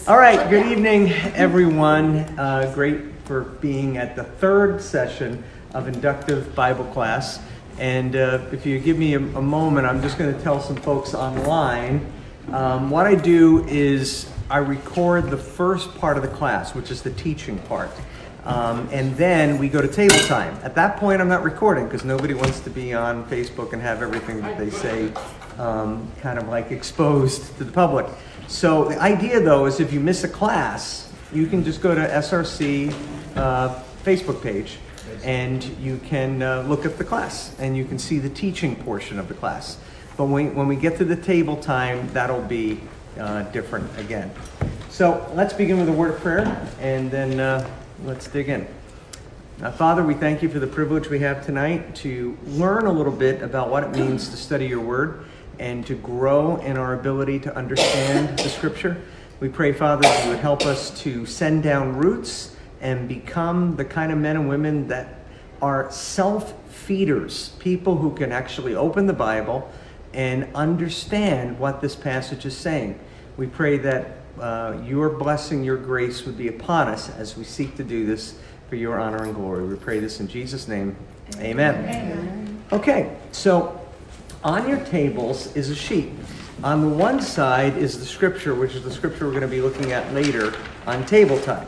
All right, good evening, everyone. Great for being at the third session of Inductive Bible Class. And if you give me a moment, I'm just going to tell some folks online. What I do is I record the first part of the class, which is the teaching part. And then we go to table time. At that point, I'm not recording because nobody wants to be on Facebook and have everything that they say kind of like exposed to the public. So the idea, though, is if you miss a class, you can just go to SRC Facebook page and you can look at the class and you can see the teaching portion of the class. But when we get to the table time, that'll be different again. So let's begin with a word of prayer and then let's dig in. Father, we thank you for the privilege we have tonight to learn a little bit about what it means to study your word and to grow in our ability to understand the scripture. We pray, Father, that you would help us to send down roots and become the kind of men and women that are self-feeders, people who can actually open the Bible and understand what this passage is saying. We pray that your blessing, your grace would be upon us as we seek to do this for your honor and glory. We pray this in Jesus' name. Amen. Amen. Okay, so on your tables is a sheet. On the one side is the scripture, which is the scripture we're going to be looking at later on table time.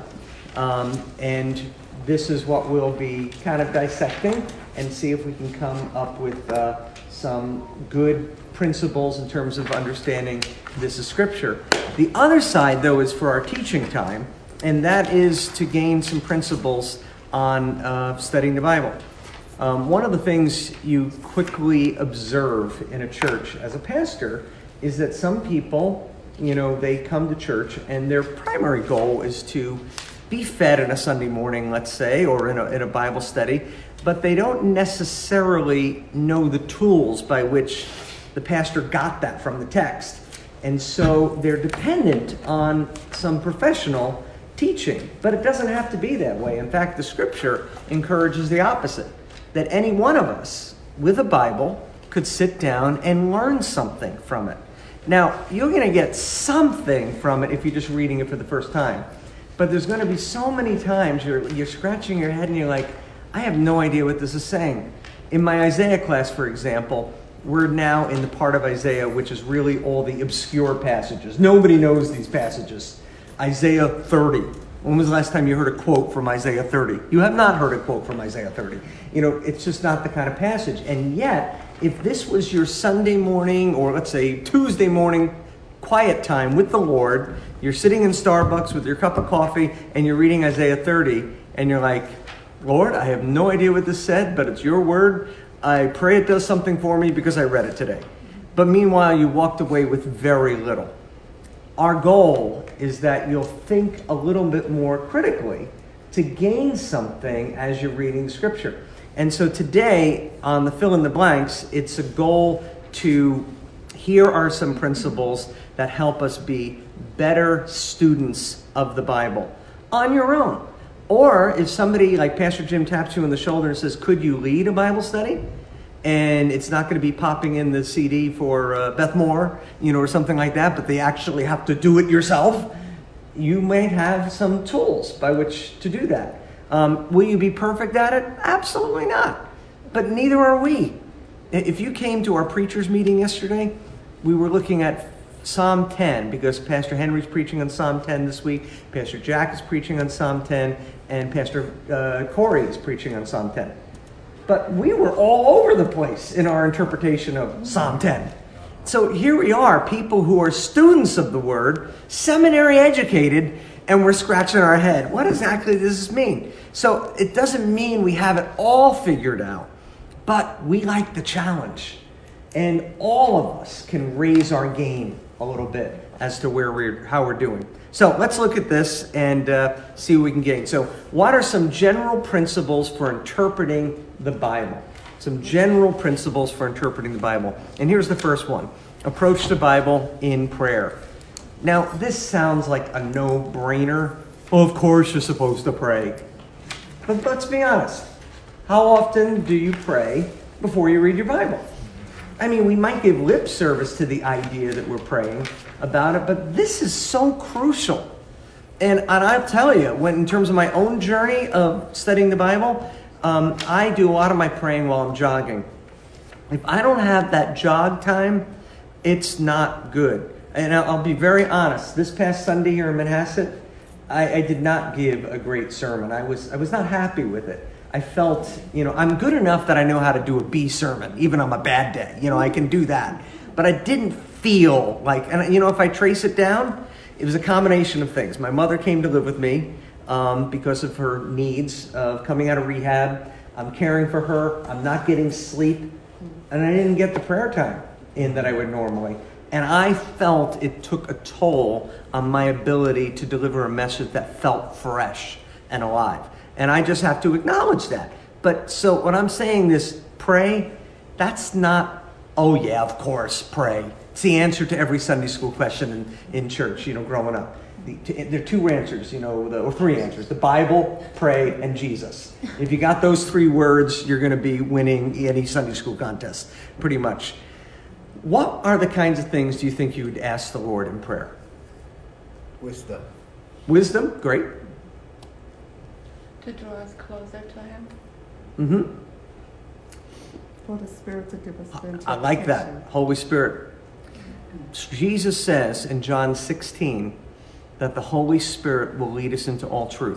And this is what we'll be kind of dissecting and see if we can come up with some good principles in terms of understanding this is scripture. The other side, though, is for our teaching time, and that is to gain some principles on studying the Bible. One of the things you quickly observe in a church as a pastor is that some people, they come to church and their primary goal is to be fed on a Sunday morning, let's say, or in a Bible study, but they don't necessarily know the tools by which the pastor got that from the text. And so they're dependent on some professional teaching, but it doesn't have to be that way. In fact, the scripture encourages the opposite, that any one of us with a Bible could sit down and learn something from it. Now, you're going to get something from it if you're just reading it for the first time. But there's going to be so many times you're scratching your head and you're like, I have no idea what this is saying. In my Isaiah class, for example, we're now in the part of Isaiah which is really all the obscure passages. Nobody knows these passages. Isaiah 30. When was the last time you heard a quote from Isaiah 30? You have not heard a quote from Isaiah 30. It's just not the kind of passage. And yet, if this was your Sunday morning or let's say Tuesday morning quiet time with the Lord, you're sitting in Starbucks with your cup of coffee and you're reading Isaiah 30 and you're like, Lord, I have no idea what this said, but it's your word. I pray it does something for me because I read it today. But meanwhile, you walked away with very little. Our goal is that you'll think a little bit more critically to gain something as you're reading scripture. And so today, on the fill in the blanks, it's a goal to, here are some principles that help us be better students of the Bible on your own. Or if somebody like Pastor Jim taps you on the shoulder and says, could you lead a Bible study? And it's not going to be popping in the CD for Beth Moore, or something like that, but they actually have to do it yourself. You may have some tools by which to do that. Will you be perfect at it? Absolutely not. But neither are we. If you came to our preachers meeting yesterday, we were looking at Psalm 10 because Pastor Henry's preaching on Psalm 10 this week. Pastor Jack is preaching on Psalm 10 and Pastor Corey is preaching on Psalm 10. But we were all over the place in our interpretation of Psalm 10. So here we are, people who are students of the Word, seminary educated, and we're scratching our head. What exactly does this mean? So it doesn't mean we have it all figured out, but we like the challenge. And all of us can raise our game a little bit as to how we're doing. So let's look at this and see what we can gain. So what are some general principles for interpreting the Bible? Some general principles for interpreting the Bible. And here's the first one. Approach the Bible in prayer. Now, this sounds like a no-brainer. Well, of course you're supposed to pray. But let's be honest. How often do you pray before you read your Bible? I mean, we might give lip service to the idea that we're praying about it, but this is so crucial. And I'll tell you, when in terms of my own journey of studying the Bible, I do a lot of my praying while I'm jogging. If I don't have that jog time, it's not good. And I'll be very honest. This past Sunday here in Manhasset, I did not give a great sermon. I was not happy with it. I felt, I'm good enough that I know how to do a B sermon, even on a bad day. I can do that. But I didn't feel like, and if I trace it down, it was a combination of things. My mother came to live with me because of her needs of coming out of rehab. I'm caring for her. I'm not getting sleep. And I didn't get the prayer time in that I would normally. And I felt it took a toll on my ability to deliver a message that felt fresh and alive. And I just have to acknowledge that. But so when I'm saying this, pray, that's not, oh yeah, of course, pray. It's the answer to every Sunday school question in church, growing up. There are two answers, or three answers. The Bible, pray, and Jesus. If you got those three words, you're going to be winning any Sunday school contest, pretty much. What are the kinds of things do you think you would ask the Lord in prayer? Wisdom. Wisdom, great. To draw us closer to Him. Mm-hmm. For the Spirit to give us the I like that. Holy Spirit. Jesus says in John 16 that the Holy Spirit will lead us into all truth.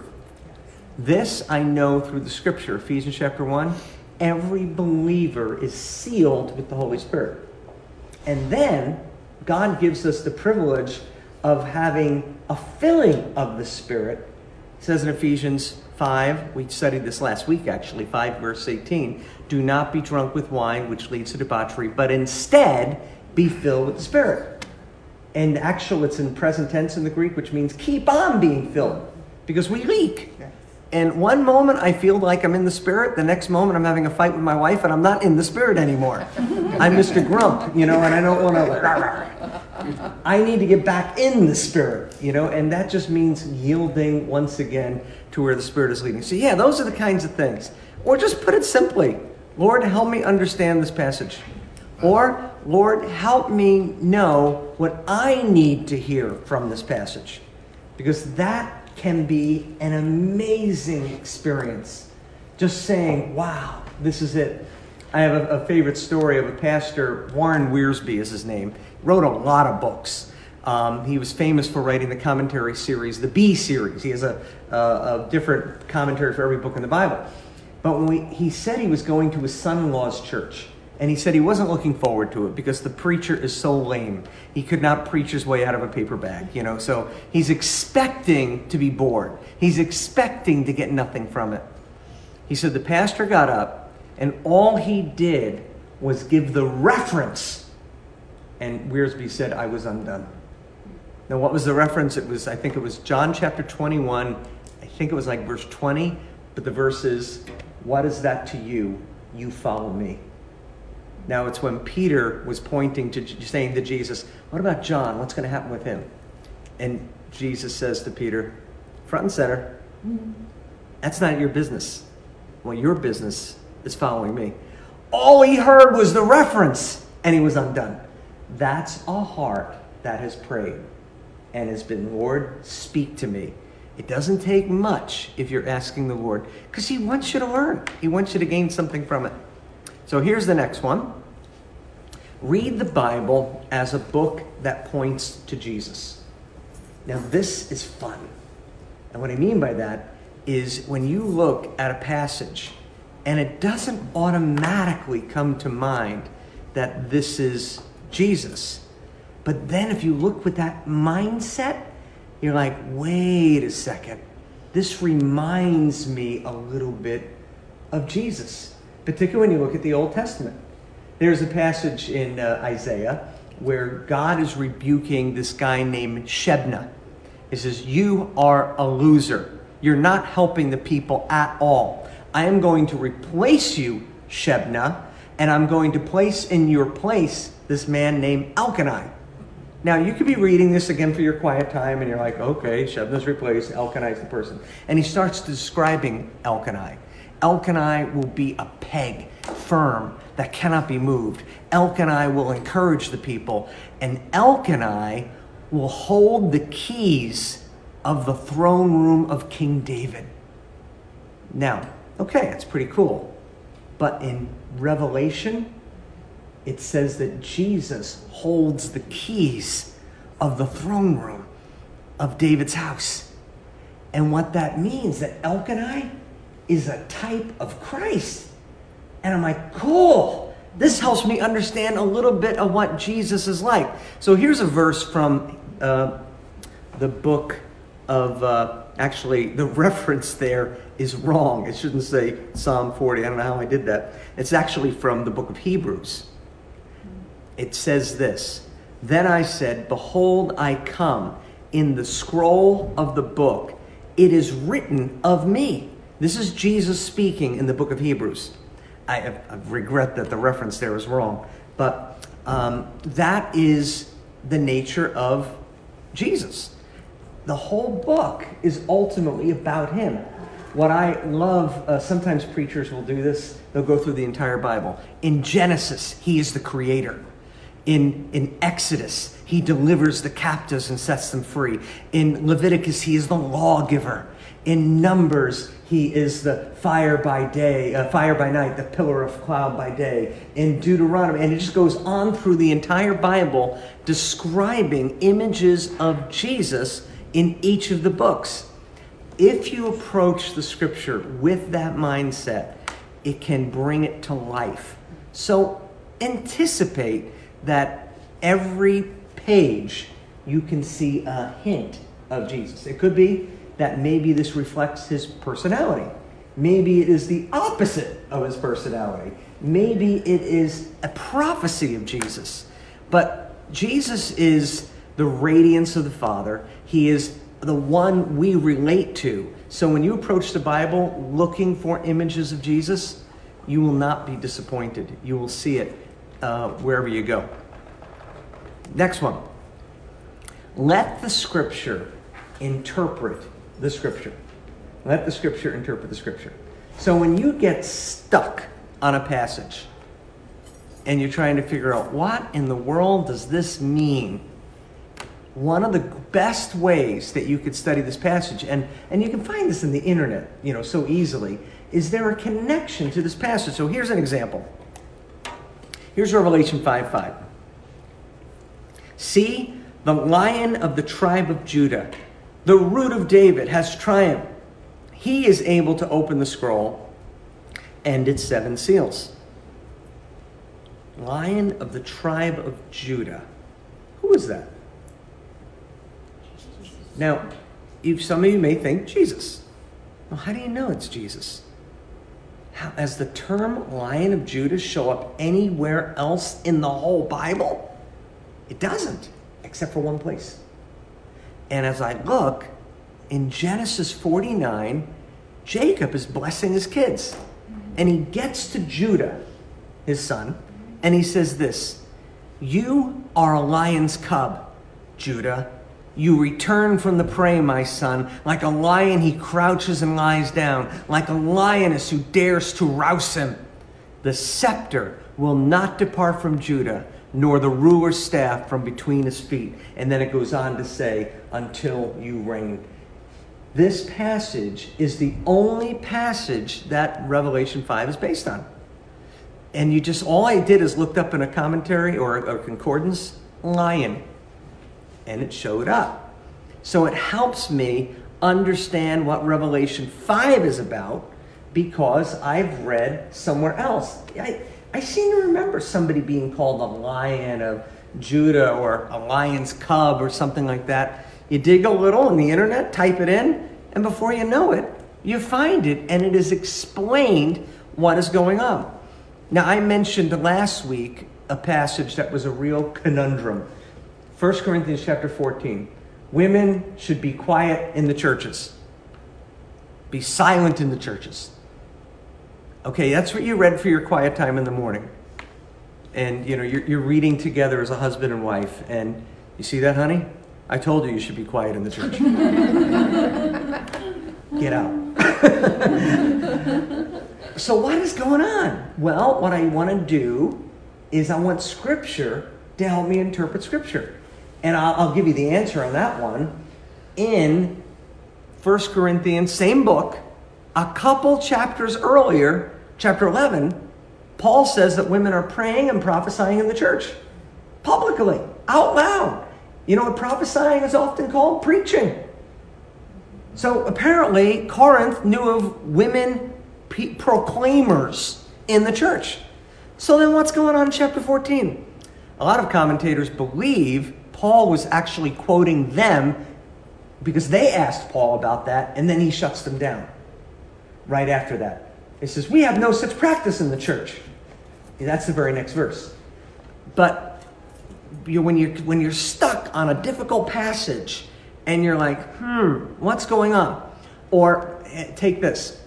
This I know through the scripture, Ephesians chapter 1. Every believer is sealed with the Holy Spirit. And then God gives us the privilege of having a filling of the Spirit. It says in Ephesians 5, we studied this last week actually, 5 verse 18, do not be drunk with wine, which leads to debauchery, but instead be filled with the Spirit. And actually it's in present tense in the Greek, which means keep on being filled, because we leak. Yes. And one moment I feel like I'm in the Spirit, the next moment I'm having a fight with my wife and I'm not in the Spirit anymore. I'm Mr. Grump, and I don't want to, I need to get back in the Spirit, and that just means yielding once again to where the Spirit is leading. So yeah, those are the kinds of things. Or just put it simply, Lord, help me understand this passage. Or, Lord, help me know what I need to hear from this passage. Because that can be an amazing experience. Just saying, wow, this is it. I have a favorite story of a pastor, Warren Wiersbe is his name. Wrote a lot of books. He was famous for writing the commentary series, the B series. He has a different commentary for every book in the Bible. But he said he was going to his son-in-law's church. And he said he wasn't looking forward to it because the preacher is so lame. He could not preach his way out of a paper bag, So he's expecting to be bored. He's expecting to get nothing from it. He said the pastor got up and all he did was give the reference. And Wiersbe said, I was undone. Now, what was the reference? I think it was John chapter 21. I think it was like verse 20. But the verse is, what is that to you? You follow me. Now, it's when Peter was pointing to, saying to Jesus, what about John? What's going to happen with him? And Jesus says to Peter, front and center, that's not your business. Well, your business is following me. All he heard was the reference, and he was undone. That's a heart that has prayed and has been, Lord, speak to me. It doesn't take much if you're asking the Lord, because he wants you to learn. He wants you to gain something from it. So here's the next one. Read the Bible as a book that points to Jesus. Now this is fun. And what I mean by that is when you look at a passage and it doesn't automatically come to mind that this is Jesus. But then if you look with that mindset, you're like, wait a second. This reminds me a little bit of Jesus. Particularly when you look at the Old Testament. There's a passage in Isaiah where God is rebuking this guy named Shebna. He says, you are a loser. You're not helping the people at all. I am going to replace you, Shebna, and I'm going to place in your place this man named Elkanah. Now, you could be reading this again for your quiet time, and you're like, okay, Shebna's replaced, Elkanah's the person. And he starts describing Elkanah. Elkanah will be a peg, firm, that cannot be moved. Elkanah will encourage the people. And Elkanah will hold the keys of the throne room of King David. Now, okay, it's pretty cool. But in Revelation, it says that Jesus holds the keys of the throne room of David's house. And what that means, that Elkanah is a type of Christ. And I'm like, cool. This helps me understand a little bit of what Jesus is like. So here's a verse from the book of, actually, the reference there is wrong. It shouldn't say Psalm 40. I don't know how I did that. It's actually from the book of Hebrews. It says this, "Then I said, behold, I come. In the scroll of the book, it is written of me." This is Jesus speaking in the book of Hebrews. I regret that the reference there is wrong. But that is the nature of Jesus. The whole book is ultimately about him. What I love, sometimes preachers will do this. They'll go through the entire Bible. In Genesis, he is the creator. In Exodus, he delivers the captives and sets them free. In Leviticus, he is the lawgiver. In Numbers, he is the fire by night, the pillar of cloud by day. In Deuteronomy, and it just goes on through the entire Bible, describing images of Jesus in each of the books. If you approach the scripture with that mindset, it can bring it to life. So anticipate that every page you can see a hint of Jesus. It could be that maybe this reflects his personality. Maybe it is the opposite of his personality. Maybe it is a prophecy of Jesus. But Jesus is the radiance of the Father. He is the one we relate to. So when you approach the Bible looking for images of Jesus, you will not be disappointed. You will see it wherever you go. Next one. Let the scripture interpret the scripture. Let the scripture interpret the scripture. So when you get stuck on a passage and you're trying to figure out what in the world does this mean, one of the best ways that you could study this passage, and you can find this in the internet, so easily, is there a connection to this passage? So here's an example. Here's Revelation 5:5. "See, the Lion of the tribe of Judah, the Root of David, has triumphed. He is able to open the scroll and its 7 seals." Lion of the tribe of Judah. Who is that? Now, some of you may think Jesus. Well, how do you know it's Jesus? Has the term Lion of Judah show up anywhere else in the whole Bible? It doesn't, except for one place. And as I look, in Genesis 49, Jacob is blessing his kids. And he gets to Judah, his son, and he says this, "You are a lion's cub, Judah. You return from the prey, my son. Like a lion, he crouches and lies down. Like a lioness who dares to rouse him. The scepter will not depart from Judah, nor the ruler's staff from between his feet." And then it goes on to say, "Until you reign." This passage is the only passage that Revelation 5 is based on. And all I did is looked up in a commentary or a concordance, lion. And it showed up. So it helps me understand what Revelation 5 is about because I've read somewhere else. I seem to remember somebody being called a Lion of Judah or a lion's cub or something like that. You dig a little on the internet, type it in, and before you know it, you find it, and it is explained what is going on. Now, I mentioned last week a passage that was a real conundrum. 1 Corinthians chapter 14. Women should be quiet in the churches. Be silent in the churches. Okay, that's what you read for your quiet time in the morning. And, you're reading together as a husband and wife. And you see that, honey? I told you should be quiet in the church. Get out. So what is going on? Well, what I want to do is I want Scripture to help me interpret Scripture. And I'll give you the answer on that one in 1 Corinthians, same book, a couple chapters earlier, chapter 11, Paul says that women are praying and prophesying in the church. Publicly, out loud. You know what prophesying is often called? Preaching. So apparently, Corinth knew of women proclaimers in the church. So then what's going on in chapter 14? A lot of commentators believe Paul was actually quoting them because they asked Paul about that, and then he shuts them down right after that. He says, we have no such practice in the church. That's the very next verse. But when you're stuck on a difficult passage and you're like, what's going on? Or take this.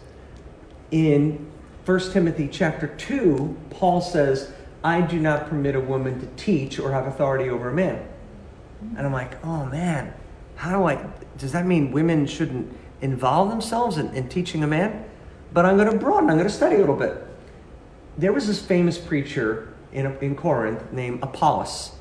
In 1 Timothy chapter 2, Paul says, I do not permit a woman to teach or have authority over a man. And I'm like, oh man, does that mean women shouldn't involve themselves in teaching a man? But I'm going to broaden, I'm going to study a little bit. There was this famous preacher in Corinth named Apollos.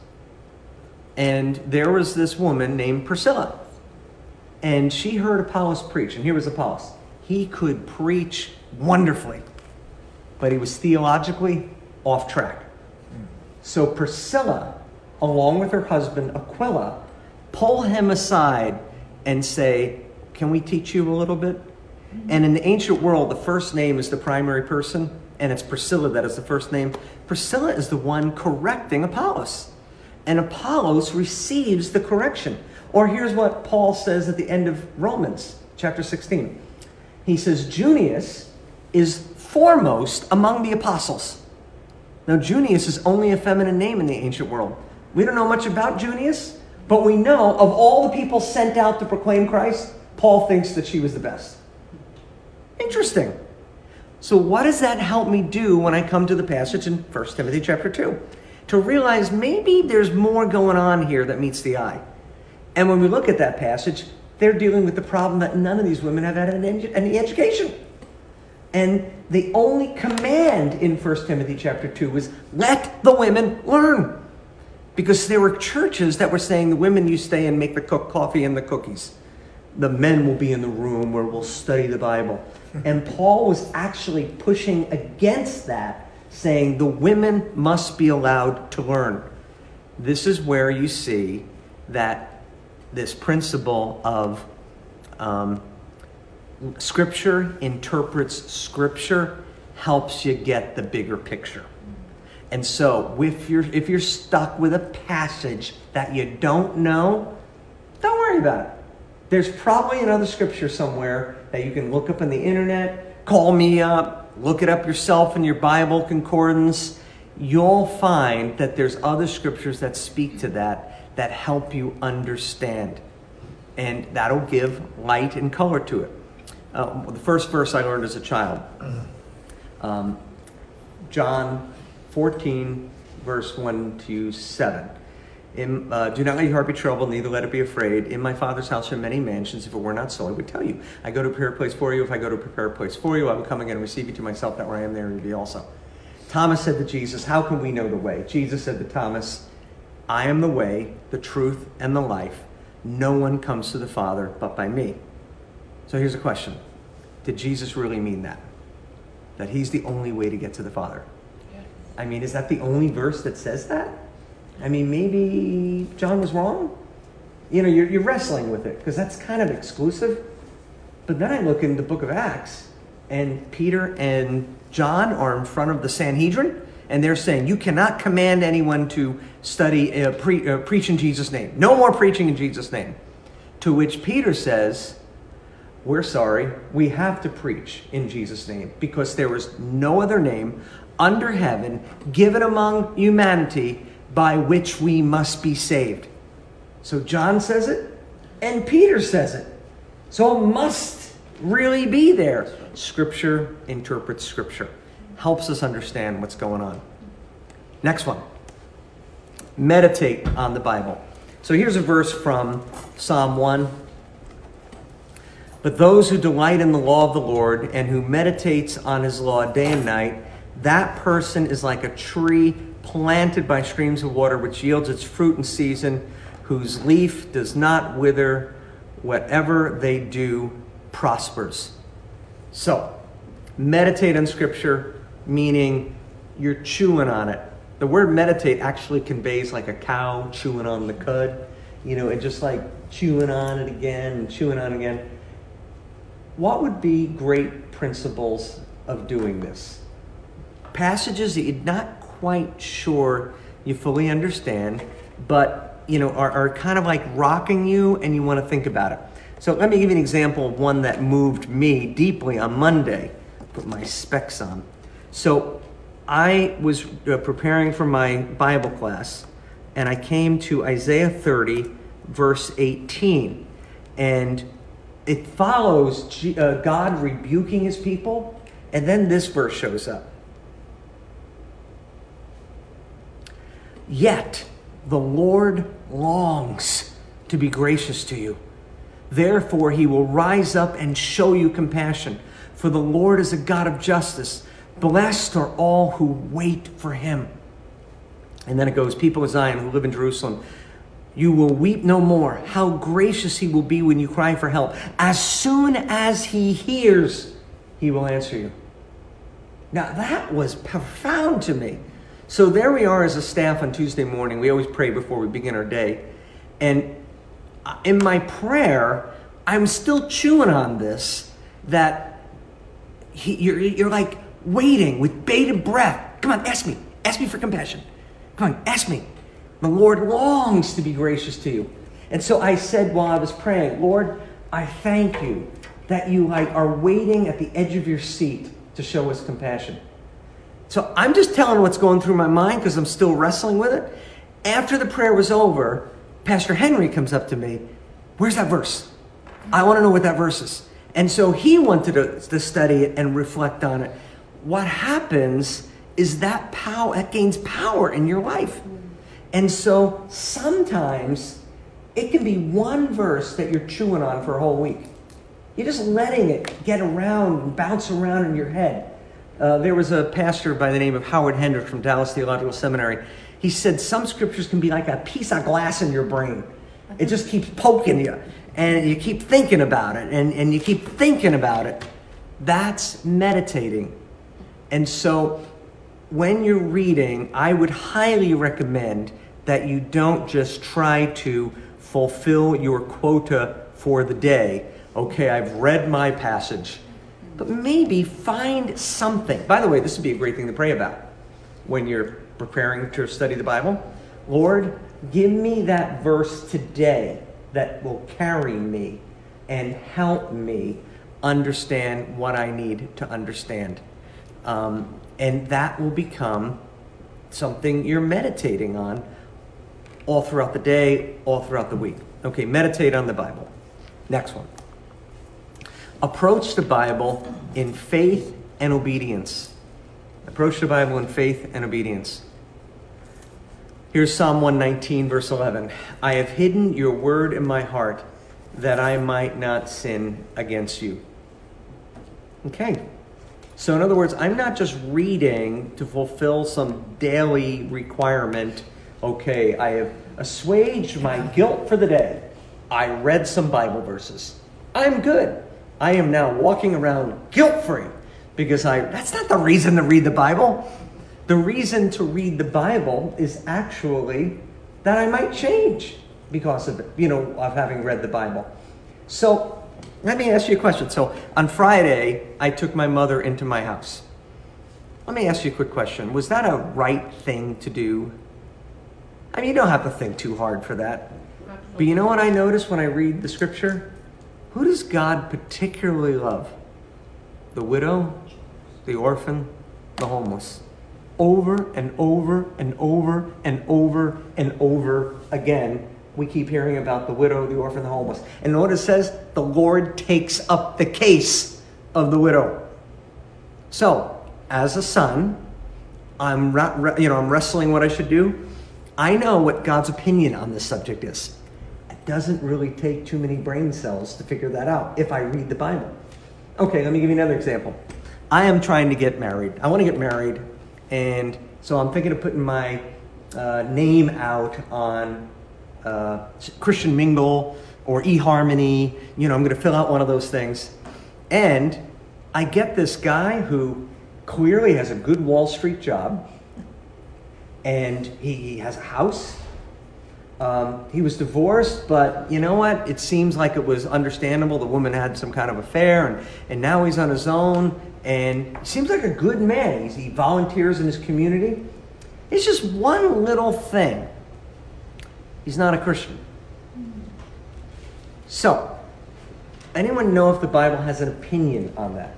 And there was this woman named Priscilla. And she heard Apollos preach. And here was Apollos. He could preach wonderfully, but he was theologically off track. So Priscilla, along with her husband Aquila, pull him aside and say, can we teach you a little bit? And in the ancient world, the first name is the primary person, and it's Priscilla that is the first name. Priscilla is the one correcting Apollos. And Apollos receives the correction. Or here's what Paul says at the end of Romans, chapter 16. He says, Junius is foremost among the apostles. Now, Junius is only a feminine name in the ancient world. We don't know much about Junius, but we know of all the people sent out to proclaim Christ, Paul thinks that she was the best. Interesting. So what does that help me do when I come to the passage in 1 Timothy chapter 2? To realize maybe there's more going on here that meets the eye. And when we look at that passage, they're dealing with the problem that none of these women have had any education. And the only command in 1 Timothy chapter 2 was, let the women learn. Because there were churches that were saying, the women, you stay and make the coffee and the cookies. The men will be in the room where we'll study the Bible. And Paul was actually pushing against that, saying the women must be allowed to learn. This is where you see that this principle of Scripture interprets Scripture helps you get the bigger picture. And so if you're stuck with a passage that you don't know, don't worry about it. There's probably another scripture somewhere that you can look up on the internet, call me up, look it up yourself in your Bible concordance. You'll find that there's other scriptures that speak to that help you understand. And that'll give light and color to it. The first verse I learned as a child, John 14, verse 1 to 7. Do not let your heart be troubled, neither let it be afraid. In my Father's house are many mansions. If it were not so, I would tell you. I go to prepare a place for you. If I go to prepare a place for you, I will come again and receive you to myself, that where I am, there you be also. Thomas said to Jesus, how can we know the way? Jesus said to Thomas, I am the way, the truth, and the life. No one comes to the Father but by me. So here's a question. Did Jesus really mean that? That he's the only way to get to the Father? Yes. I mean, is that the only verse that says that? I mean, maybe John was wrong. You know, you're wrestling with it because that's kind of exclusive. But then I look in the book of Acts, and Peter and John are in front of the Sanhedrin, and they're saying, you cannot command anyone to study, preach in Jesus' name. No more preaching in Jesus' name. To which Peter says, we're sorry, we have to preach in Jesus' name because there is no other name under heaven given among humanity by which we must be saved. So John says it, and Peter says it. So it must really be there. Scripture interprets Scripture. Helps us understand what's going on. Next one. Meditate on the Bible. So here's a verse from Psalm 1. But those who delight in the law of the Lord and who meditates on his law day and night, that person is like a tree planted by streams of water, which yields its fruit in season, whose leaf does not wither. Whatever they do prospers. So, meditate on Scripture, meaning you're chewing on it. The word meditate actually conveys like a cow chewing on the cud, and just like chewing on it again and chewing on it again. What would be great principles of doing this? Passages that you're not quite sure you fully understand, but are kind of like rocking you and you want to think about it. So let me give you an example of one that moved me deeply on Monday. Put my specs on. So I was preparing for my Bible class, and I came to Isaiah 30, verse 18. And it follows God rebuking his people, and then this verse shows up. Yet the Lord longs to be gracious to you. Therefore, he will rise up and show you compassion. For the Lord is a God of justice. Blessed are all who wait for him. And then it goes, people of Zion who live in Jerusalem, you will weep no more. How gracious he will be when you cry for help. As soon as he hears, he will answer you. Now, that was profound to me. So there we are as a staff on Tuesday morning. We always pray before we begin our day. And in my prayer, I'm still chewing on this, that you're like waiting with bated breath. Come on, ask me. Ask me for compassion. Come on, ask me. The Lord longs to be gracious to you. And so I said while I was praying, Lord, I thank you that you are waiting at the edge of your seat to show us compassion. So I'm just telling what's going through my mind because I'm still wrestling with it. After the prayer was over, Pastor Henry comes up to me. Where's that verse? I want to know what that verse is. And so he wanted to study it and reflect on it. What happens is that gains power in your life. And so sometimes it can be one verse that you're chewing on for a whole week. You're just letting it get around and bounce around in your head. There was a pastor by the name of Howard Hendrick from Dallas Theological Seminary. He said some scriptures can be like a piece of glass in your brain. It just keeps poking you, and you keep thinking about it, and you keep thinking about it. That's meditating. And so when you're reading, I would highly recommend that you don't just try to fulfill your quota for the day. Okay, I've read my passage. But maybe find something. By the way, this would be a great thing to pray about when you're preparing to study the Bible. Lord, give me that verse today that will carry me and help me understand what I need to understand. And that will become something you're meditating on all throughout the day, all throughout the week. Okay, meditate on the Bible. Next one. Approach the Bible in faith and obedience. Approach the Bible in faith and obedience. Here's Psalm 119, verse 11. I have hidden your word in my heart that I might not sin against you. Okay. So in other words, I'm not just reading to fulfill some daily requirement. Okay, I have assuaged my guilt for the day. I read some Bible verses. I'm good. I am now walking around guilt-free because that's not the reason to read the Bible. The reason to read the Bible is actually that I might change because of it, of having read the Bible. So let me ask you a question. So on Friday, I took my mother into my house. Let me ask you a quick question. Was that a right thing to do? I mean, you don't have to think too hard for that. But you know what I notice when I read the scripture? Who does God particularly love? The widow, the orphan, the homeless. Over and over and over and over and over again, we keep hearing about the widow, the orphan, the homeless. And notice it says, the Lord takes up the case of the widow. So, as a son, I'm wrestling what I should do. I know what God's opinion on this subject is. It doesn't really take too many brain cells to figure that out if I read the Bible. Okay, let me give you another example. I am trying to get married. I want to get married, and so I'm thinking of putting my name out on Christian Mingle or eHarmony. I'm going to fill out one of those things. And I get this guy who clearly has a good Wall Street job, and he has a house. He was divorced, but you know what? It seems like it was understandable. The woman had some kind of affair, and now he's on his own, and he seems like a good man. He volunteers in his community. It's just one little thing. He's not a Christian. So, anyone know if the Bible has an opinion on that?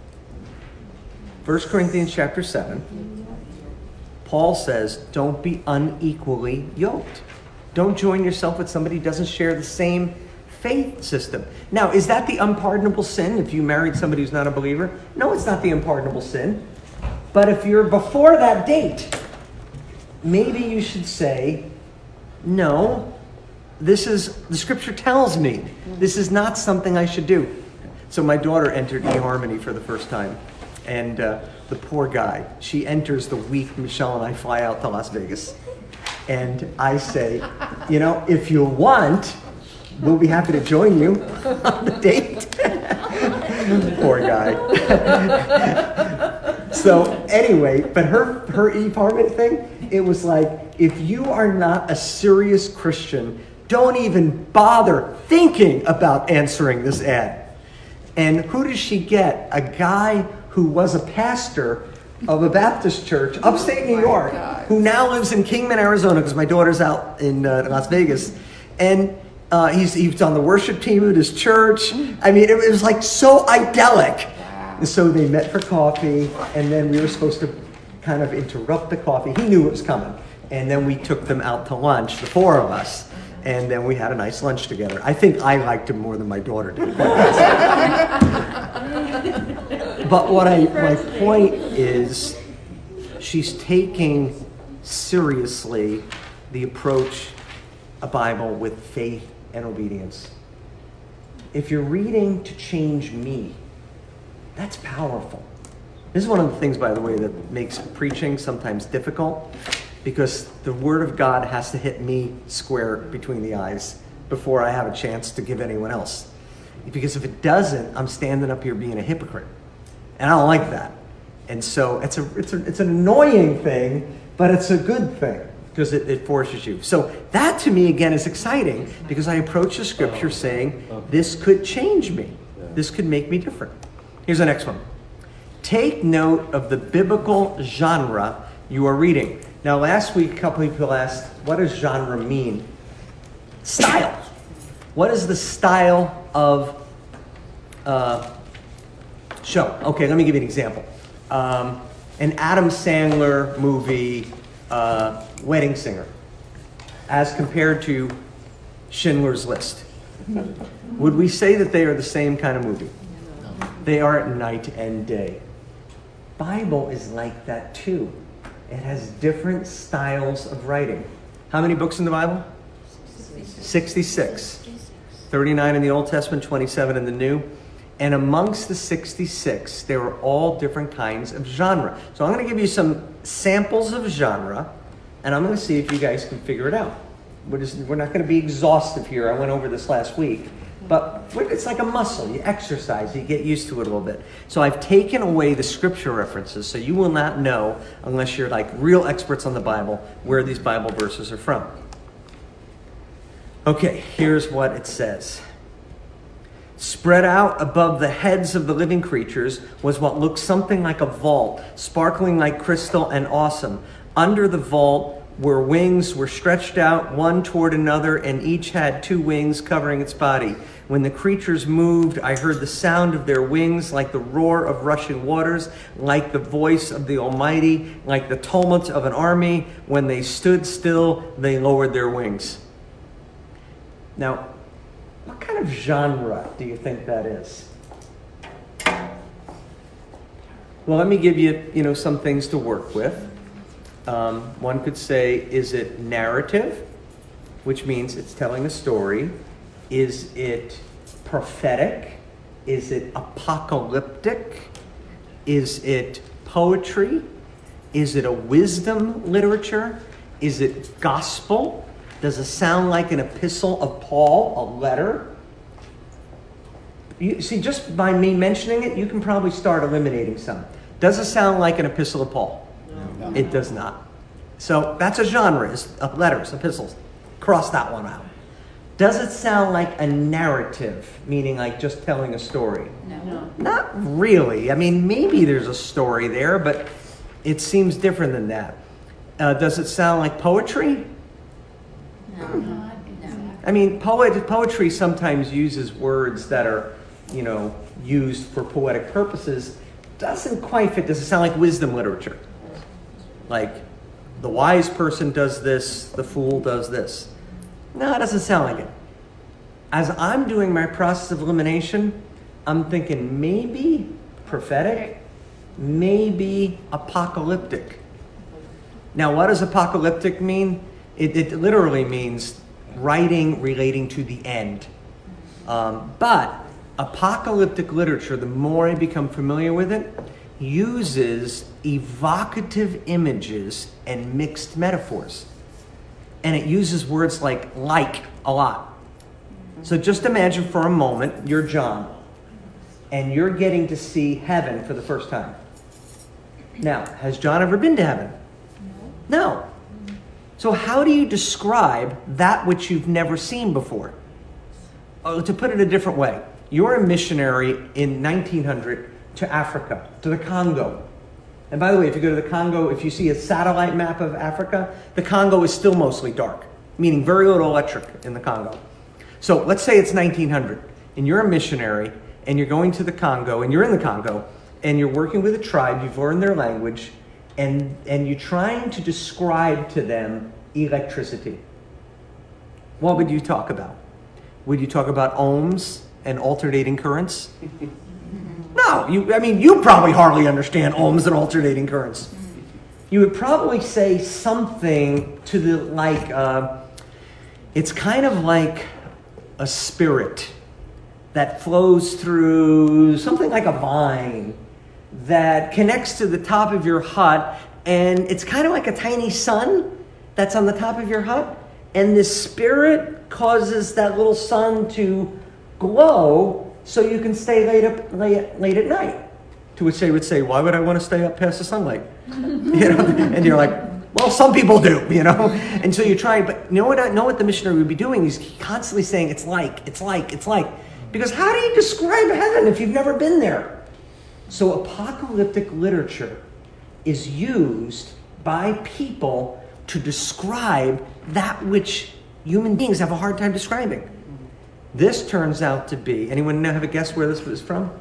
1 Corinthians chapter 7, Paul says, don't be unequally yoked. Don't join yourself with somebody who doesn't share the same faith system. Now, is that the unpardonable sin if you married somebody who's not a believer? No, it's not the unpardonable sin. But if you're before that date, maybe you should say, no, the scripture tells me this is not something I should do. So my daughter entered eHarmony for the first time. And the poor guy, she enters the week Michelle and I fly out to Las Vegas. And I say, if you want, we'll be happy to join you on the date. Poor guy. So anyway, but her eHarmony thing, it was like, if you are not a serious Christian, don't even bother thinking about answering this ad. And who does she get? A guy who was a pastor of a Baptist church upstate New York, who now lives in Kingman, Arizona, because my daughter's out in Las Vegas. And he's on the worship team at his church. I mean, it was like so idyllic. And so they met for coffee, and then we were supposed to kind of interrupt the coffee. He knew it was coming. And then we took them out to lunch, the four of us. And then we had a nice lunch together. I think I liked him more than my daughter did. But my point is, she's taking seriously the approach, a Bible with faith and obedience. If you're reading to change me, that's powerful. This is one of the things, by the way, that makes preaching sometimes difficult, because the Word of God has to hit me square between the eyes before I have a chance to give anyone else. Because if it doesn't, I'm standing up here being a hypocrite. And I don't like that. And so it's an annoying thing, but it's a good thing because it forces you. So that to me, again, is exciting because I approach the scripture saying, this could change me. This could make me different. Here's the next one. Take note of the biblical genre you are reading. Now, last week, a couple of people asked, what does genre mean? Style. What is the style of show? Okay, let me give you an example. An Adam Sandler movie, Wedding Singer, as compared to Schindler's List. Would we say that they are the same kind of movie? They are night and day. Bible is like that too. It has different styles of writing. How many books in the Bible? 66. 39 in the Old Testament, 27 in the New. And amongst the 66, there are all different kinds of genre. So I'm going to give you some samples of genre, and I'm going to see if you guys can figure it out. We're not going to be exhaustive here. I went over this last week. But it's like a muscle. You exercise, you get used to it a little bit. So I've taken away the scripture references, so you will not know, unless you're like real experts on the Bible, where these Bible verses are from. Okay, here's what it says. Spread out above the heads of the living creatures was what looked something like a vault, sparkling like crystal and awesome. Under the vault were stretched out one toward another, and each had 2 wings covering its body. When the creatures moved, I heard the sound of their wings like the roar of rushing waters, like the voice of the Almighty, like the tumult of an army. When they stood still, they lowered their wings. Now, what kind of genre do you think that is? Well, let me give you, some things to work with. One could say, is it narrative, which means it's telling a story? Is it prophetic? Is it apocalyptic? Is it poetry? Is it a wisdom literature? Is it gospel? Does it sound like an epistle of Paul, a letter? You see, just by me mentioning it, you can probably start eliminating some. Does it sound like an epistle of Paul? No. It does not. So that's a genre, is letters, epistles. Cross that one out. Does it sound like a narrative, meaning like just telling a story? No. Not really. I mean, maybe there's a story there, but it seems different than that. Does it sound like poetry? No. I mean, poetry sometimes uses words that are, used for poetic purposes. Doesn't quite fit. Does it sound like wisdom literature? Like, the wise person does this, the fool does this. No, it doesn't sound like it. As I'm doing my process of elimination, I'm thinking maybe prophetic, maybe apocalyptic. Now, what does apocalyptic mean? It literally means writing relating to the end. But apocalyptic literature, the more I become familiar with it, uses evocative images and mixed metaphors. And it uses words like a lot. So just imagine for a moment, you're John, and you're getting to see heaven for the first time. Now, has John ever been to heaven? No. So how do you describe that which you've never seen before? To put it a different way, you're a missionary in 1900 to Africa, to the Congo. And by the way, if you go to the Congo, if you see a satellite map of Africa, the Congo is still mostly dark, meaning very little electric in the Congo. So let's say it's 1900, and you're a missionary, and you're going to the Congo, and you're in the Congo, and you're working with a tribe, you've learned their language, and you're trying to describe to them electricity. What would you talk about? Would you talk about ohms and alternating currents? No, you probably hardly understand ohms and alternating currents. You would probably say something to the it's kind of like a spirit that flows through something like a vine that connects to the top of your hut, and it's kind of like a tiny sun that's on the top of your hut, and this spirit causes that little sun to glow so you can stay late at night. To which they would say, why would I want to stay up past the sunlight? And you're like, well, some people do, And so you're trying, but what the missionary would be doing is constantly saying, it's like. Because how do you describe heaven if you've never been there? So apocalyptic literature is used by people to describe that which human beings have a hard time describing. This turns out to be, anyone have a guess where this was from?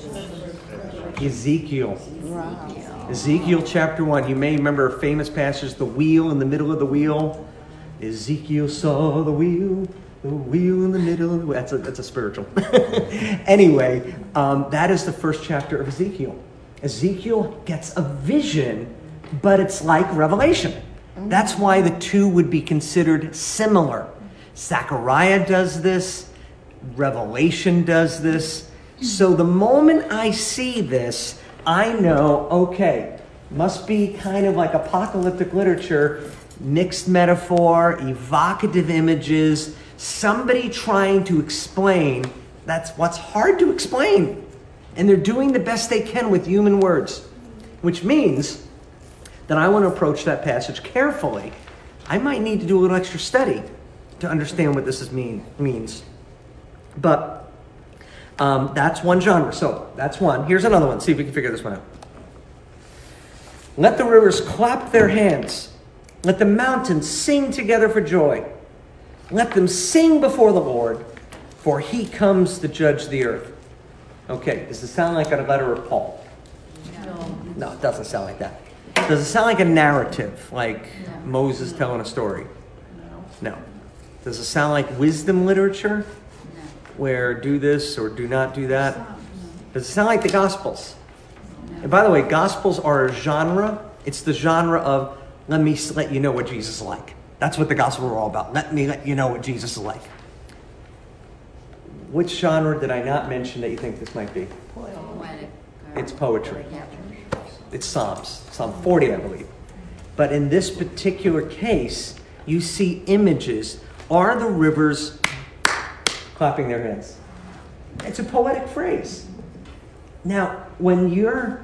Ezekiel. Wow. Ezekiel chapter 1. You may remember a famous passage, the wheel in the middle of the wheel. Ezekiel saw the wheel in the middle of the wheel. That's a spiritual. Anyway, that is the first chapter of Ezekiel. Ezekiel gets a vision, but it's like Revelation. That's why the two would be considered similar. Zechariah does this. Revelation does this. So the moment I see this, I know, okay, must be kind of like apocalyptic literature, mixed metaphor, evocative images, somebody trying to explain that's what's hard to explain. And they're doing the best they can with human words, which means that I want to approach that passage carefully. I might need to do a little extra study to understand what this means. But that's one genre. So that's one. Here's another one. See if we can figure this one out. Let the rivers clap their hands. Let the mountains sing together for joy. Let them sing before the Lord, for he comes to judge the earth. Okay, does it sound like a letter of Paul? No, it doesn't sound like that. Does it sound like a narrative, like Moses telling a story? No. Does it sound like wisdom literature? Where do this or do not do that? Does it sound like the Gospels? And by the way, Gospels are a genre. It's the genre of let me let you know what Jesus is like. That's what the Gospels are all about. Let me let you know what Jesus is like. Which genre did I not mention that you think this might be? It's poetry. It's Psalms. Psalm 40, I believe. But in this particular case, you see images. Are the rivers clapping their hands? It's a poetic phrase. Now, when you're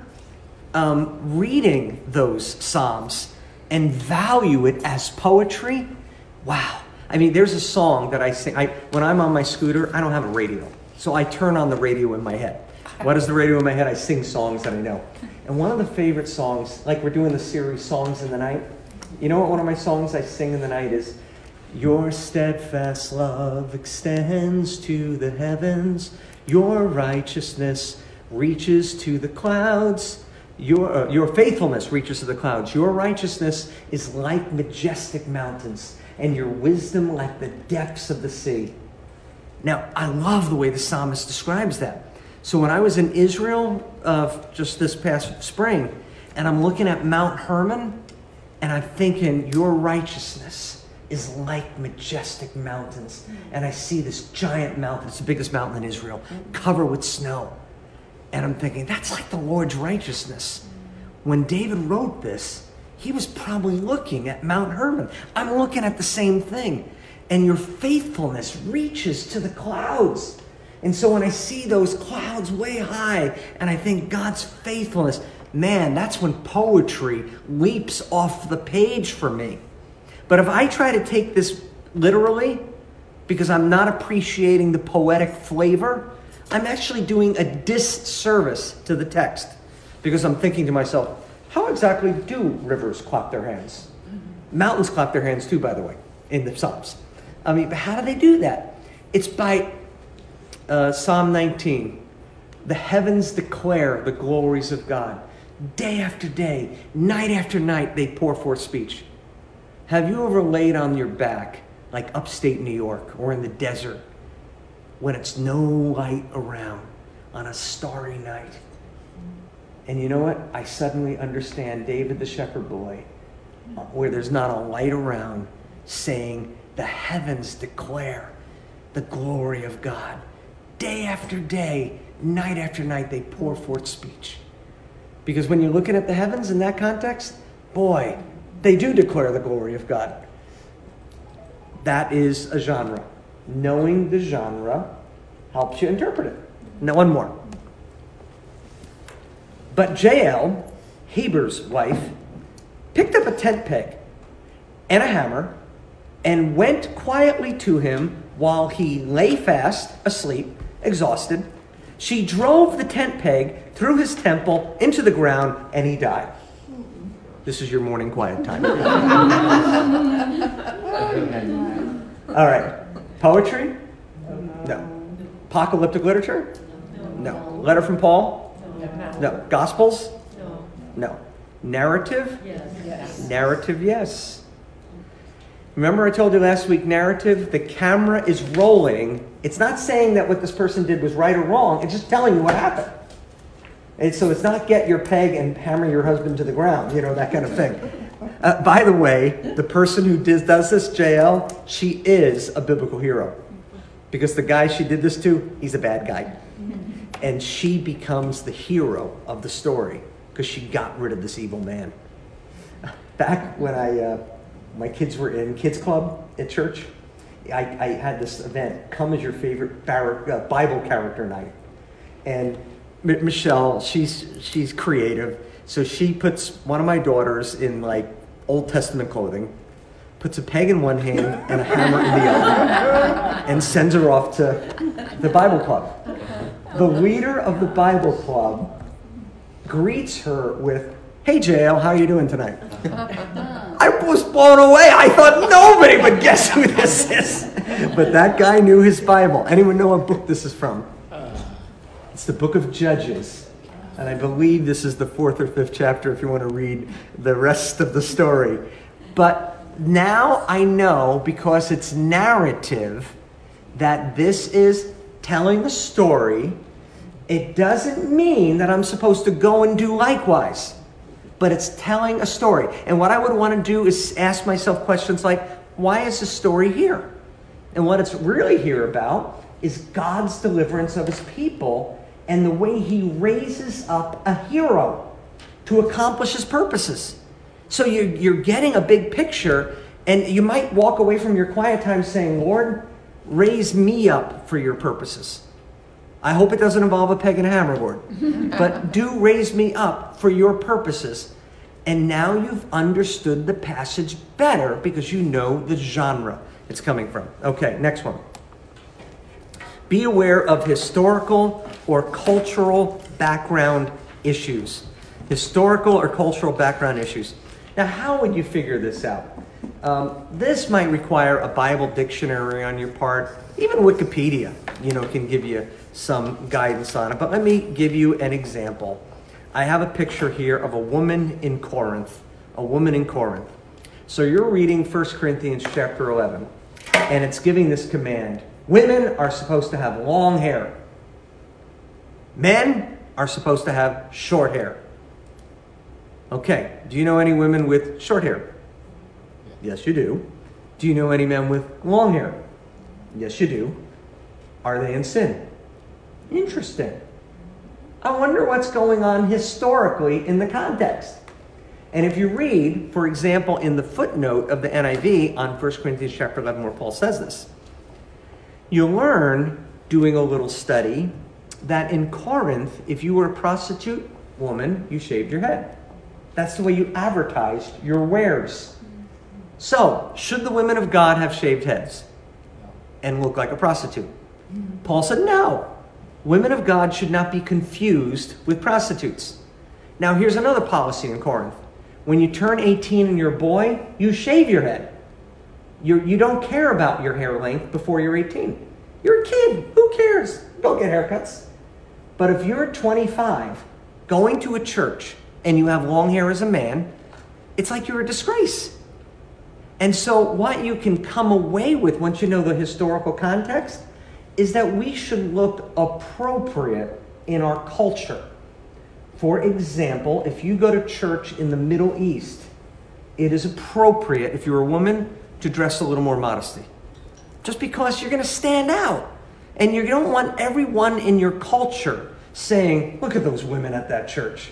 reading those Psalms and value it as poetry, wow. I mean, there's a song that I sing. When I'm on my scooter, I don't have a radio. So I turn on the radio in my head. What is the radio in my head? I sing songs that I know. And one of the favorite songs, like we're doing the series Songs in the Night. You know what one of my songs I sing in the night is? Your steadfast love extends to the heavens. Your righteousness reaches to the clouds. Your faithfulness reaches to the clouds. Your righteousness is like majestic mountains, and your wisdom like the depths of the sea. Now, I love the way the psalmist describes that. So when I was in Israel just this past spring, and I'm looking at Mount Hermon, and I'm thinking, your righteousness is like majestic mountains. And I see this giant mountain, it's the biggest mountain in Israel, covered with snow. And I'm thinking, that's like the Lord's righteousness. When David wrote this, he was probably looking at Mount Hermon. I'm looking at the same thing. And your faithfulness reaches to the clouds. And so when I see those clouds way high, and I think God's faithfulness, man, that's when poetry leaps off the page for me. But if I try to take this literally, because I'm not appreciating the poetic flavor, I'm actually doing a disservice to the text. Because I'm thinking to myself, how exactly do rivers clap their hands? Mountains clap their hands too, by the way, in the Psalms. I mean, but how do they do that? It's by Psalm 19. The heavens declare the glories of God. Day after day, night after night, they pour forth speech. Have you ever laid on your back, like upstate New York or in the desert, when it's no light around on a starry night? And you know what? I suddenly understand David the shepherd boy, where there's not a light around, saying, the heavens declare the glory of God. Day after day, night after night, they pour forth speech. Because when you're looking at the heavens in that context, boy, they do declare the glory of God. That is a genre. Knowing the genre helps you interpret it. Now, one more. But Jael, Heber's wife, picked up a tent peg and a hammer and went quietly to him while he lay fast, asleep, exhausted. She drove the tent peg through his temple into the ground, and he died. This is your morning quiet time. All right. Poetry? No. Apocalyptic literature? No. Letter from Paul? No. Gospels? No. Narrative? Yes. Narrative, yes. Remember I told you last week, narrative, the camera is rolling. It's not saying that what this person did was right or wrong. It's just telling you what happened. And so it's not get your peg and hammer your husband to the ground, that kind of thing. By the way, the person who does this, Jael, she is a biblical hero. Because the guy she did this to, he's a bad guy. And she becomes the hero of the story because she got rid of this evil man. Back when my kids were in kids club at church, I had this event, come as your favorite Bible character night. And Michelle, she's creative, so she puts one of my daughters in like Old Testament clothing, puts a peg in one hand and a hammer in the other, and sends her off to the Bible club. The leader of the Bible club greets her with, "Hey Jael, how are you doing tonight?" I was blown away. I thought nobody would guess who this is. But that guy knew his Bible. Anyone know what book this is from? It's the book of Judges. And I believe this is the 4th or 5th chapter if you want to read the rest of the story. But now I know, because it's narrative, that this is telling a story. It doesn't mean that I'm supposed to go and do likewise. But it's telling a story. And what I would want to do is ask myself questions like, why is this story here? And what it's really here about is God's deliverance of his people and the way he raises up a hero to accomplish his purposes. So you're getting a big picture, And you might walk away from your quiet time saying, Lord, raise me up for your purposes. I hope it doesn't involve a peg and a hammer, Lord. But do raise me up for your purposes. And now you've understood the passage better because you know the genre it's coming from. Okay, next one. Be aware of historical or cultural background issues. Historical or cultural background issues. Now, how would you figure this out? This might require a Bible dictionary on your part. Even Wikipedia, can give you some guidance on it. But let me give you an example. I have a picture here of a woman in Corinth. A woman in Corinth. So you're reading 1 Corinthians chapter 11, and it's giving this command. Women are supposed to have long hair. Men are supposed to have short hair. Okay, do you know any women with short hair? Yes, you do. Do you know any men with long hair? Yes, you do. Are they in sin? Interesting. I wonder what's going on historically in the context. And if you read, for example, in the footnote of the NIV on 1 Corinthians chapter 11, where Paul says this, you'll learn, doing a little study, that in Corinth, if you were a prostitute woman, you shaved your head. That's the way you advertised your wares. So, should the women of God have shaved heads and look like a prostitute? Paul said no. Women of God should not be confused with prostitutes. Now, here's another policy in Corinth. When you turn 18 and you're a boy, you shave your head. You don't care about your hair length before you're 18. You're a kid. Who cares? Go get haircuts. But if you're 25, going to a church, and you have long hair as a man, it's like you're a disgrace. And so what you can come away with once you know the historical context is that we should look appropriate in our culture. For example, if you go to church in the Middle East, it is appropriate, if you're a woman, to dress a little more modesty. Just because you're going to stand out. And you don't want everyone in your culture saying, look at those women at that church.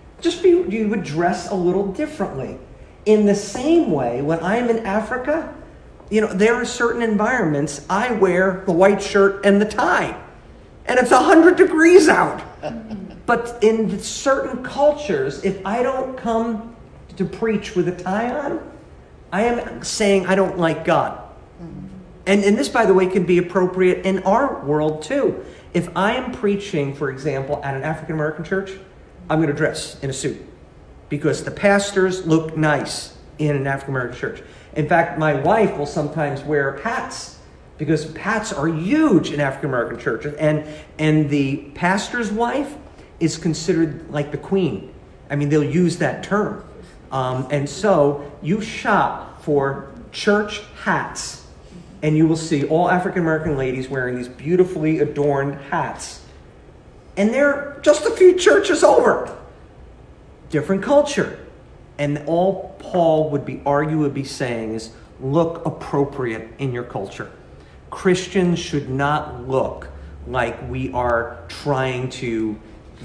You would dress a little differently. In the same way, when I'm in Africa, there are certain environments I wear the white shirt and the tie. And it's 100 degrees out. But in certain cultures, if I don't come to preach with a tie on, I am saying I don't like God. And this, by the way, can be appropriate in our world too. If I am preaching, for example, at an African-American church, I'm going to dress in a suit because the pastors look nice in an African-American church. In fact, my wife will sometimes wear hats because hats are huge in African-American churches. And the pastor's wife is considered like the queen. I mean, they'll use that term. And so you shop for church hats and you will see all African-American ladies wearing these beautifully adorned hats. And they're just a few churches over. Different culture. And all Paul would be arguably saying is, look appropriate in your culture. Christians should not look like we are trying to,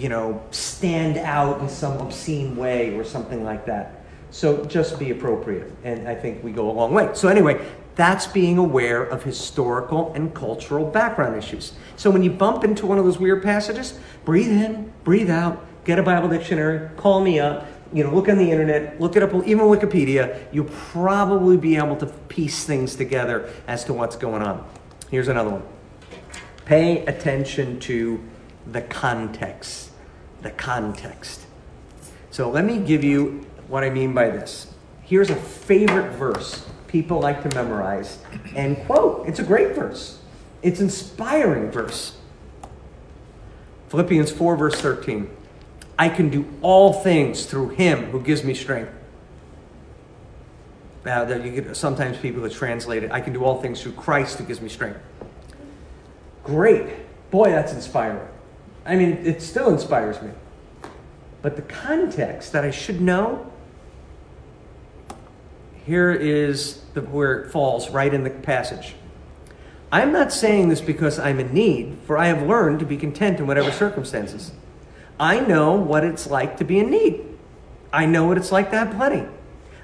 stand out in some obscene way or something like that. So just be appropriate. And I think we go a long way. So anyway, that's being aware of historical and cultural background issues. So when you bump into one of those weird passages, breathe in, breathe out, get a Bible dictionary, call me up, look on the internet, look it up, even Wikipedia. You'll probably be able to piece things together as to what's going on. Here's another one. Pay attention to the context. The context. So let me give you what I mean by this. Here's a favorite verse people like to memorize and quote. It's a great verse. It's an inspiring verse. Philippians 4, verse 13. I can do all things through him who gives me strength. Now, sometimes people have translated, I can do all things through Christ who gives me strength. Great. Boy, that's inspiring. I mean, it still inspires me. But the context that I should know, here is where it falls right in the passage. I'm not saying this because I'm in need, for I have learned to be content in whatever circumstances. I know what it's like to be in need. I know what it's like to have plenty.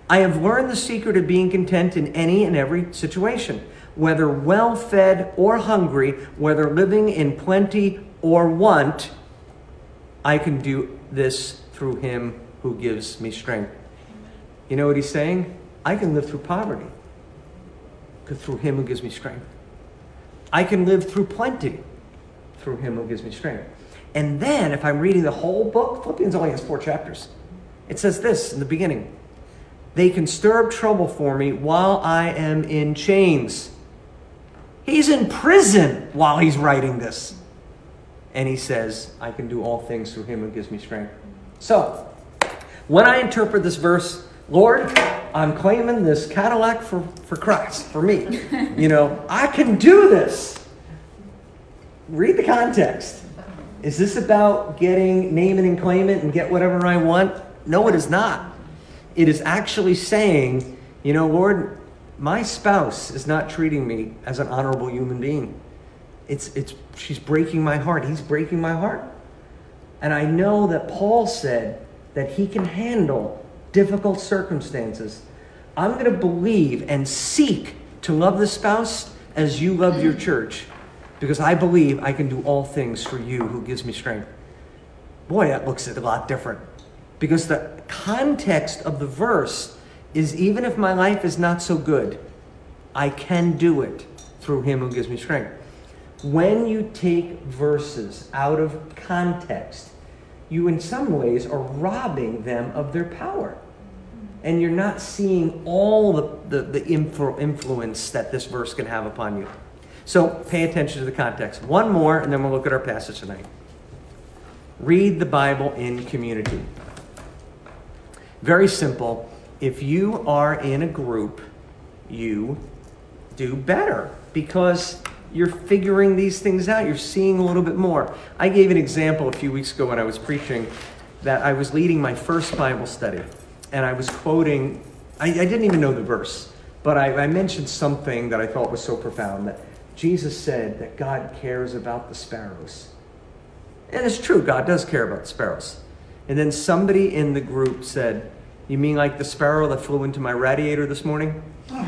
I have learned the secret of being content in any and every situation, whether well-fed or hungry, whether living in plenty or want. I can do this through him who gives me strength. You know what he's saying? I can live through poverty through him who gives me strength. I can live through plenty through him who gives me strength. And then if I'm reading the whole book, Philippians only has 4 chapters. It says this in the beginning. They can stir up trouble for me while I am in chains. He's in prison while he's writing this. And he says, I can do all things through him who gives me strength. So, when I interpret this verse, Lord, I'm claiming this Cadillac for Christ, for me. I can do this. Read the context. Is this about getting name it and claim it and get whatever I want? No, it is not. It is actually saying, Lord, my spouse is not treating me as an honorable human being. She's breaking my heart. He's breaking my heart. And I know that Paul said that he can handle difficult circumstances. I'm going to believe and seek to love the spouse as you love your church, because I believe I can do all things for you who gives me strength. Boy, that looks a lot different, because the context of the verse is, even if my life is not so good, I can do it through him who gives me strength. When you take verses out of context, you in some ways are robbing them of their power. And you're not seeing all the influence that this verse can have upon you. So pay attention to the context. One more, and then we'll look at our passage tonight. Read the Bible in community. Very simple. If you are in a group, you do better because you're figuring these things out. You're seeing a little bit more. I gave an example a few weeks ago when I was preaching that I was leading my first Bible study. And I was quoting, I didn't even know the verse, but I mentioned something that I thought was so profound, that Jesus said that God cares about the sparrows. And it's true, God does care about the sparrows. And then somebody in the group said, you mean like the sparrow that flew into my radiator this morning?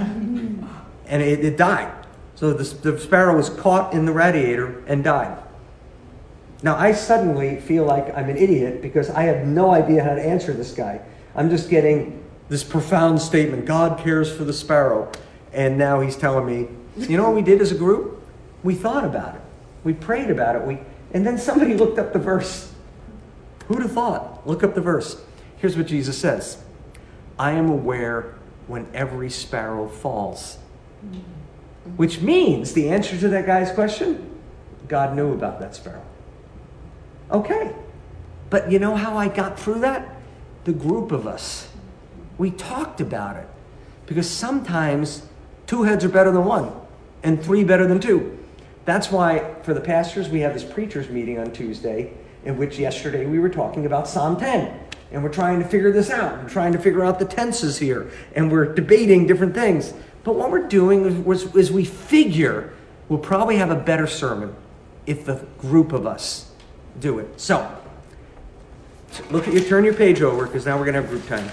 And it died. So the sparrow was caught in the radiator and died. Now I suddenly feel like I'm an idiot because I have no idea how to answer this guy. I'm just getting this profound statement, God cares for the sparrow. And now he's telling me, you know what we did as a group? We thought about it. We prayed about it. And then somebody looked up the verse. Who'd have thought? Look up the verse. Here's what Jesus says. I am aware when every sparrow falls. Which means the answer to that guy's question, God knew about that sparrow. Okay. But you know how I got through that? The group of us. We talked about it. Because sometimes 2 heads are better than 1 and 3 better than 2. That's why for the pastors we have this preachers meeting on Tuesday, in which yesterday we were talking about Psalm 10. And we're trying to figure this out. We're trying to figure out the tenses here. And we're debating different things. But what we're doing is we figure we'll probably have a better sermon if the group of us do it. So turn your page over, because now we're going to have group time.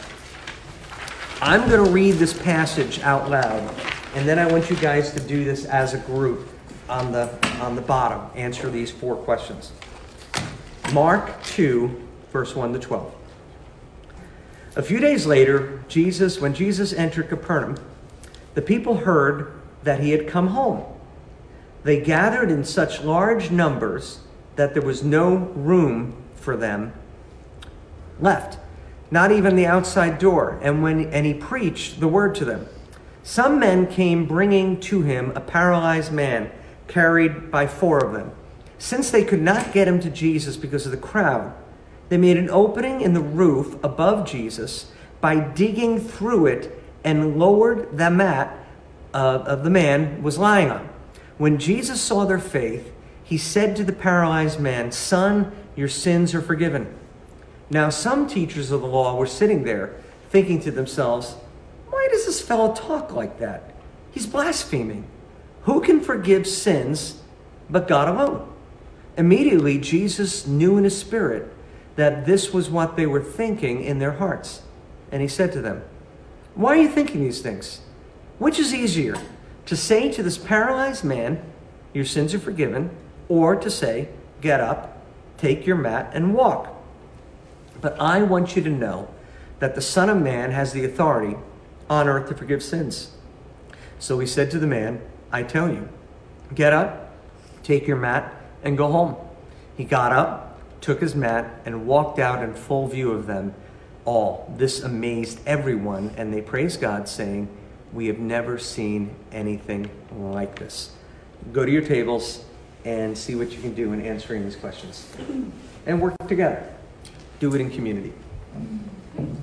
I'm going to read this passage out loud, and then I want you guys to do this as a group on the bottom. Answer these 4 questions. Mark 2, verse 1 to 12. A few days later, when Jesus entered Capernaum, the people heard that he had come home. They gathered in such large numbers that there was no room for them left, not even the outside door. And he preached the word to them. Some men came bringing to him a paralyzed man, carried by 4 of them. Since they could not get him to Jesus because of the crowd, they made an opening in the roof above Jesus by digging through it and lowered the mat of the man was lying on. When Jesus saw their faith, he said to the paralyzed man, "Son, your sins are forgiven." Now some teachers of the law were sitting there, thinking to themselves, "Why does this fellow talk like that? He's blaspheming. Who can forgive sins but God alone?" Immediately Jesus knew in his spirit that this was what they were thinking in their hearts. And he said to them, Why are you thinking these things? Which is easier, to say to this paralyzed man, your sins are forgiven, or to say, get up, take your mat, and walk? But I want you to know that the Son of Man has the authority on earth to forgive sins. So he said to the man, I tell you, get up, take your mat, and go home. He got up, took his mat, and walked out in full view of them all. This amazed everyone, and they praised God, saying, we have never seen anything like this. Go to your tables and see what you can do in answering these questions. And work together. Do it in community.